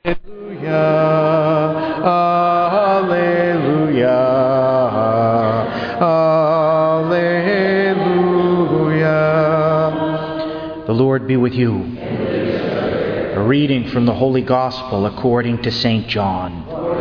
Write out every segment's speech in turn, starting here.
Alleluia, alleluia. The Lord be with you. A reading from the Holy Gospel according to St. John.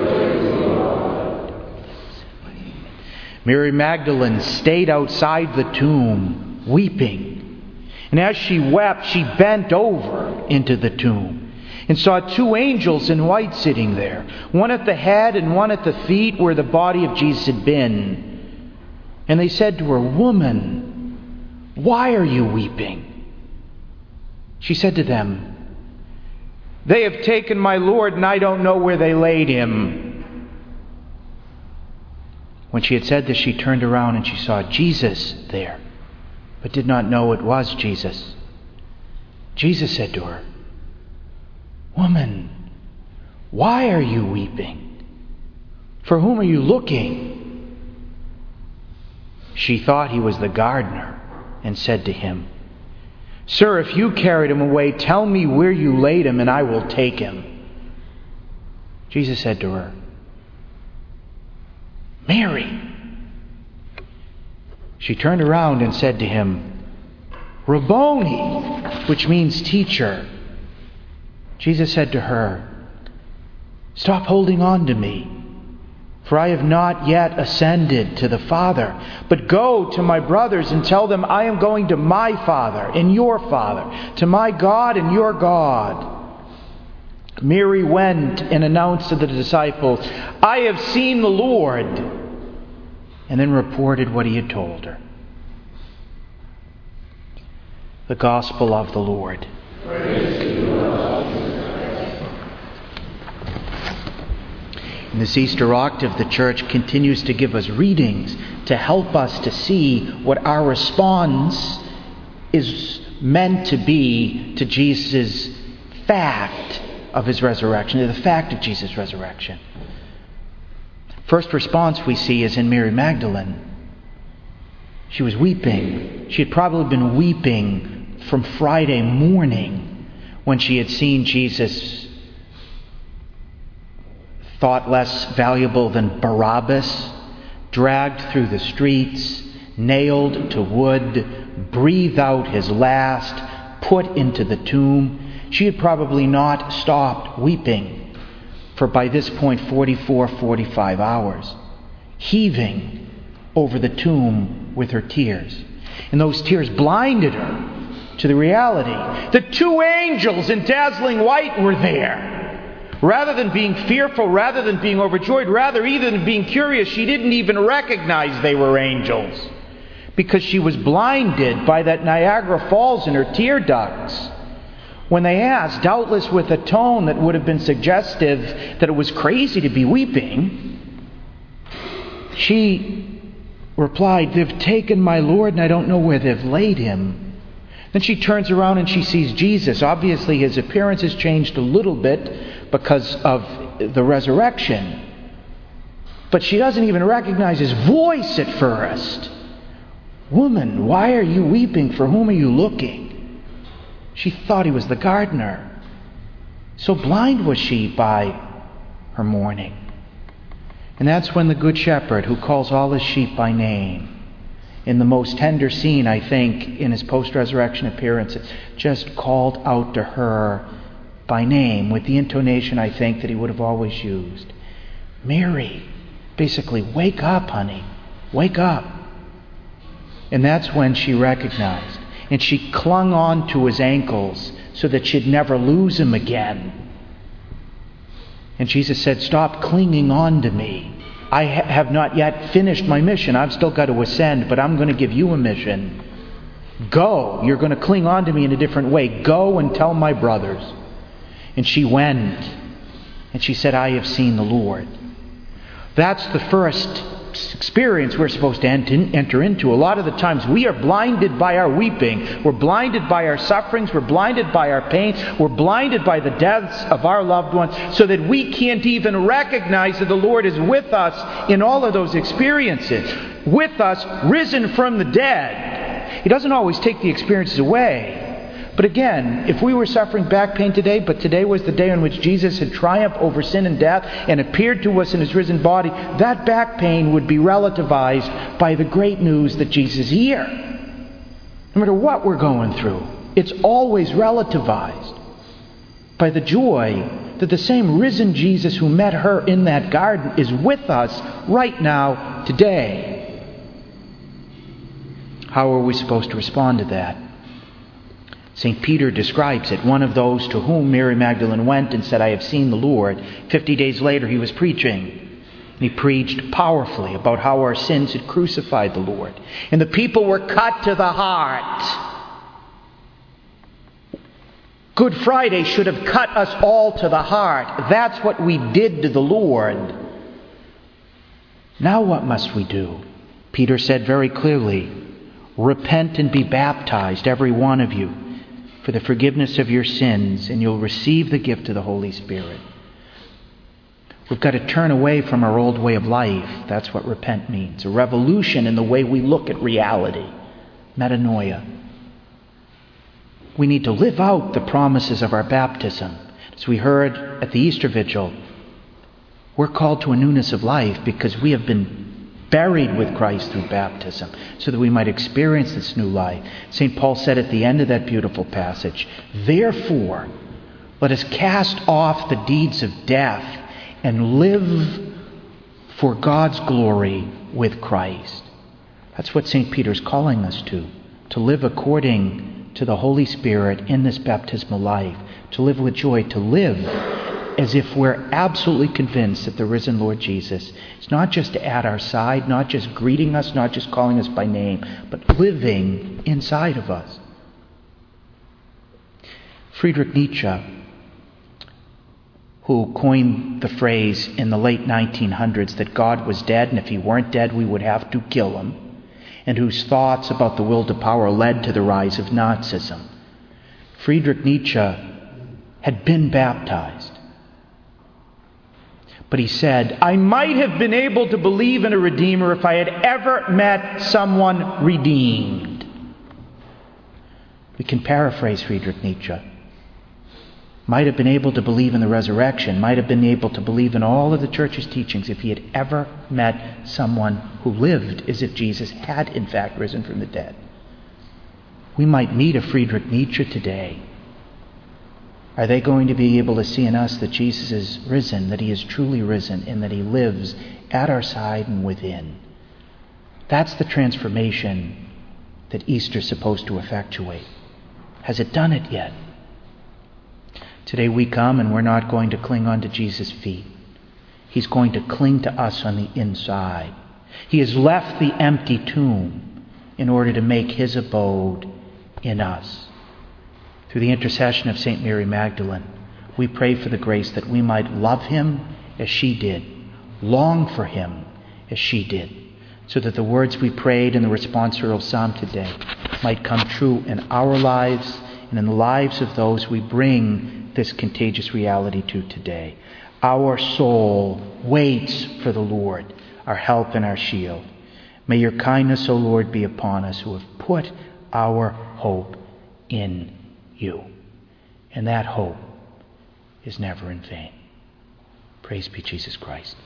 Mary Magdalene stayed outside the tomb, weeping. And as she wept, she bent over into the tomb and saw two angels in white sitting there, one at the head and one at the feet where the body of Jesus had been. And they said to her, "Woman, why are you weeping?" She said to them, "They have taken my Lord, and I don't know where they laid him." When she had said this, she turned around and she saw Jesus there, but did not know it was Jesus. Jesus said to her, "Woman, why are you weeping? For whom are you looking?" She thought he was the gardener and said to him, "Sir, if you carried him away, tell me where you laid him and I will take him." Jesus said to her, "Mary." She turned around and said to him, "Rabboni," which means teacher. Jesus said to her, "Stop holding on to me, for I have not yet ascended to the Father. But go to my brothers and tell them I am going to my Father and your Father, to my God and your God." Mary went and announced to the disciples, "I have seen the Lord," and then reported what he had told her. The Gospel of the Lord. Praise to you, Lord. In this Easter octave, the Church continues to give us readings to help us to see what our response is meant to be to Jesus' fact of his resurrection, to the fact of Jesus' resurrection. First response we see is in Mary Magdalene. She was weeping. She had probably been weeping from Friday morning when she had seen Jesus, thought less valuable than Barabbas, dragged through the streets, nailed to wood, breathed out his last, put into the tomb. She had probably not stopped weeping for, by this point, 45 hours, heaving over the tomb with her tears. And those tears blinded her to the reality. The two angels in dazzling white were there. Rather than being fearful, rather than being overjoyed, rather even than being curious, she didn't even recognize they were angels, because she was blinded by that Niagara Falls in her tear ducts. When they asked, doubtless with a tone that would have been suggestive that it was crazy to be weeping, she replied, "They've taken my Lord and I don't know where they've laid him." Then she turns around and she sees Jesus. Obviously his appearance has changed a little bit because of the resurrection. But she doesn't even recognize his voice at first. "Woman, why are you weeping? For whom are you looking?" She thought he was the gardener. So blind was she by her mourning. And that's when the Good Shepherd, who calls all his sheep by name, in the most tender scene, I think, in his post-resurrection appearance, just called out to her by name with the intonation, I think, that he would have always used. "Mary," basically, "wake up, honey, wake up." And that's when she recognized. And she clung on to his ankles so that she'd never lose him again. And Jesus said, "Stop clinging on to me. I have not yet finished my mission. I've still got to ascend, but I'm going to give you a mission. Go. You're going to cling on to me in a different way. Go and tell my brothers." And she went, and she said, "I have seen the Lord." That's the first experience we're supposed to enter into. A lot of the times we are blinded by our weeping. We're blinded by our sufferings. We're blinded by our pain. We're blinded by the deaths of our loved ones, so that we can't even recognize that the Lord is with us in all of those experiences. With us, risen from the dead. He doesn't always take the experiences away, But again, if we were suffering back pain today, but today was the day on which Jesus had triumphed over sin and death and appeared to us in his risen body, that back pain would be relativized by the great news that Jesus is here. No matter what we're going through, it's always relativized by the joy that the same risen Jesus who met her in that garden is with us right now, today. How are we supposed to respond to that? St. Peter describes it. One of those to whom Mary Magdalene went and said, "I have seen the Lord." 50 days later, he was preaching. And he preached powerfully about how our sins had crucified the Lord. And the people were cut to the heart. Good Friday should have cut us all to the heart. That's what we did to the Lord. Now what must we do? Peter said very clearly, "Repent and be baptized, every one of you, for the forgiveness of your sins, and you'll receive the gift of the Holy Spirit." We've got to turn away from our old way of life. That's what repent means. A revolution in the way we look at reality. Metanoia. We need to live out the promises of our baptism. As we heard at the Easter Vigil, we're called to a newness of life because we have been buried with Christ through baptism so that we might experience this new life. St. Paul said at the end of that beautiful passage, "Therefore, let us cast off the deeds of death and live for God's glory with Christ." That's what St. Peter's calling us to live according to the Holy Spirit in this baptismal life, to live with joy, to live as if we're absolutely convinced that the risen Lord Jesus is not just at our side, not just greeting us, not just calling us by name, but living inside of us. Friedrich Nietzsche, who coined the phrase in the late 1900s that God was dead, and if he weren't dead, we would have to kill him, and whose thoughts about the will to power led to the rise of Nazism. Friedrich Nietzsche had been baptized. But he said, "I might have been able to believe in a Redeemer if I had ever met someone redeemed." We can paraphrase Friedrich Nietzsche. Might have been able to believe in the resurrection, might have been able to believe in all of the Church's teachings if he had ever met someone who lived as if Jesus had in fact risen from the dead. We might meet a Friedrich Nietzsche today. Are they going to be able to see in us that Jesus is risen, that he is truly risen, and that he lives at our side and within? That's the transformation that Easter's supposed to effectuate. Has it done it yet? Today we come and we're not going to cling onto Jesus' feet. He's going to cling to us on the inside. He has left the empty tomb in order to make his abode in us. Through the intercession of St. Mary Magdalene, we pray for the grace that we might love him as she did, long for him as she did, so that the words we prayed in the responsorial psalm today might come true in our lives and in the lives of those we bring this contagious reality to today. Our soul waits for the Lord, our help and our shield. May your kindness, O Lord, be upon us who have put our hope in you. And that hope is never in vain. Praise be Jesus Christ.